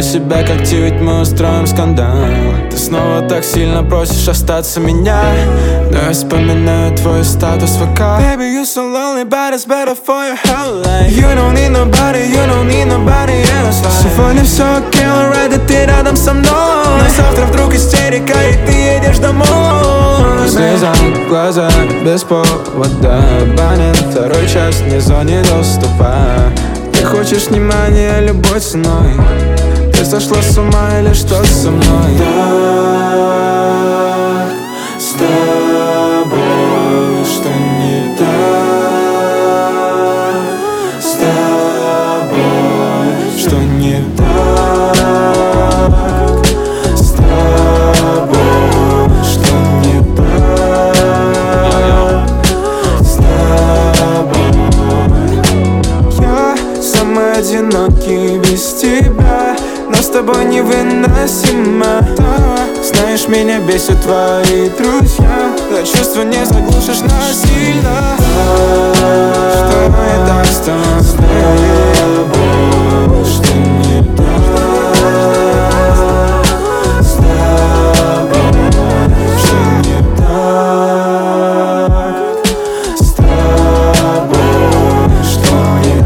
себя, как те, ведь мы устроим скандал. Ты снова так сильно просишь остаться меня, но я вспоминаю твой статус в ВК. Baby, you're so lonely, but it's better for your whole life. You don't need nobody, you don't need nobody else. Сегодня все окей, alright, да ты рядом со мной. Но завтра вдруг истерика, и ты едешь домой. Слезам глаза без повода, банят второй час, не зоне доступа. Ты хочешь внимания любой ценой. Ты сошла с ума или что со мной? Так с тобой, что не так? С тобой, что не так? С тобой, что не так? С тобой. Я самый одинокий без тебя, но с тобой невыносимо. Знаешь, меня бесят твои друзья, да чувства не заглушишь насильно. Что не так с тобой? Что не так с тобой? Что не так с тобой? Что не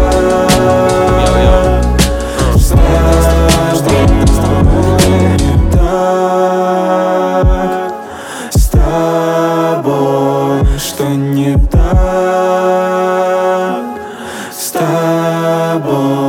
что не так с тобой?